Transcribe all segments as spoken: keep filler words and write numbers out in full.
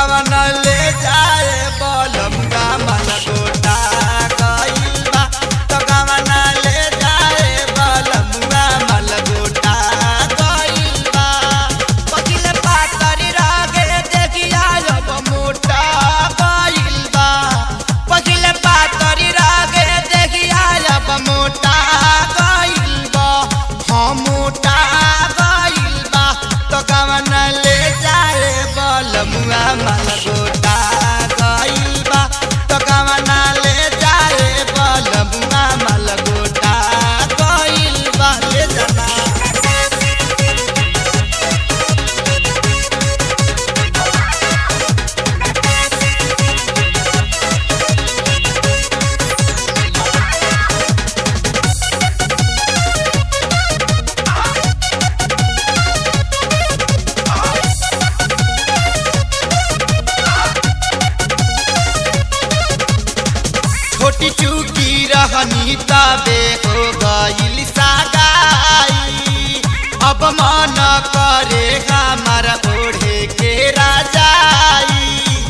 गवन ले जाए बलमुआ मन गोटा गइल बा तो गवन ले जाए बलमुआ मन गोटा गइल बा पकिले पातरी रागे देखिया अब मोटा गइल बा पकिले पातरी रागे देखिया अब मोटा गइल बा हम मोटा गइल बा तो गवन ले जाए बलमुआ मन गोटा गइल बा तो गवन ले जाए बलमुआ मन गोटा गइल बा ले जाना छोटी चूकी रहनी तबे हो गइल सागाई अब मन करे हमारा ओढ़े के राजाई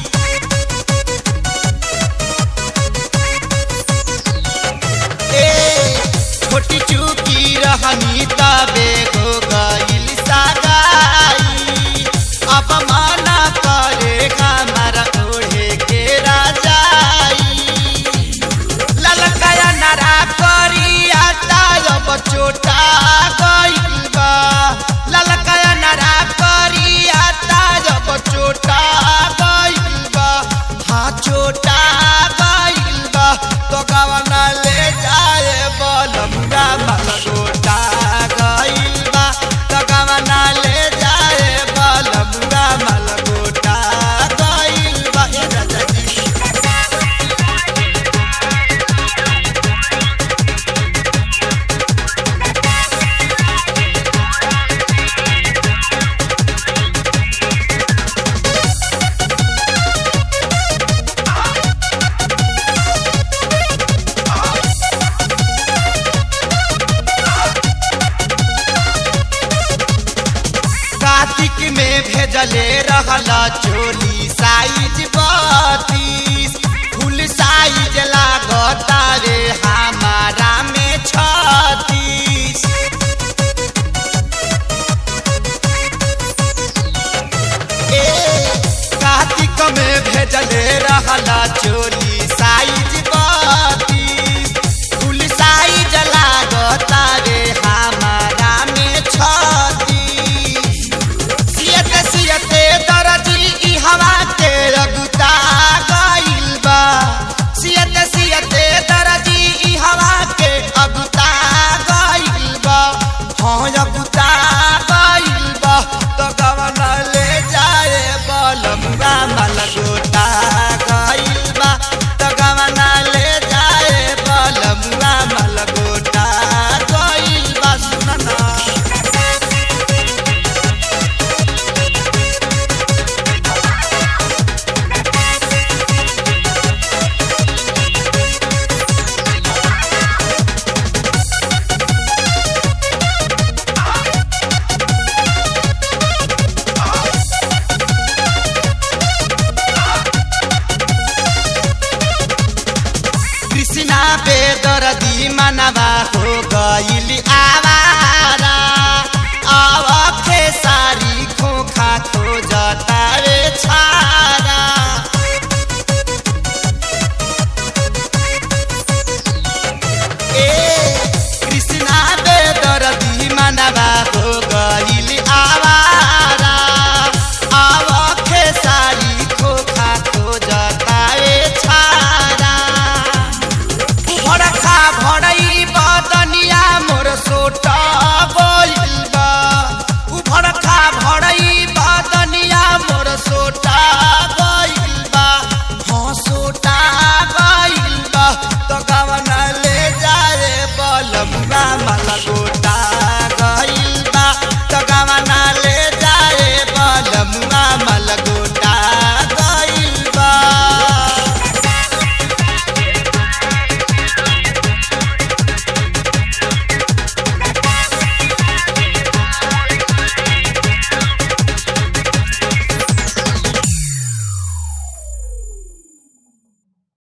ए छोटी चूकी रहनी तबे हो गइल सागाई अब मन करे हमारा ओढ़े के राजाई ललकाया नारा करिया तायब चोटा गइल बा ललकाया नारा करिया तायब चोटा गइल बा हाँ चोटा गइल बा तो गवन ले जाए बलमुआ मन गोटा गइल बा तो गवन ले जाए बलमुआ मन गोटा गइल बा ए राजा जी कार्तिक में भेजले रहला चोली साइज बत्तीस फुल साइज लागता रे हमारा में छत्तीस ए कार्तिक में भेजले रहला चोली साइज बत्तीस फुल साइज लागता रे हमारा में छत्तीस सियते सियते दरजी ई हवा के रगुता गइल बा सियते सियते दरजी ई हवा के अगुता गइल बा हाँ अगुता गइल बा तो गवन ले जाए बलमुआ मन गोटा गइल बा तो गवन ले जाए बलमुआ मन गोटा गइल बा सुन ना कृष्णा बेदर्दी मनवा हो गइल आवारा अब खेसारी खोखा खोजता रे छारा ए कृष्णा बेदर्दी मनवा हो गइल आवारा अब खेसारी खोखा खोजता रे छारा भड़का भड़ई बदनिया मोर सोटा गइल बा उ भड़का भड़ई बदनिया मोर सोटा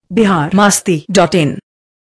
बिहार मस्ती डॉट इन।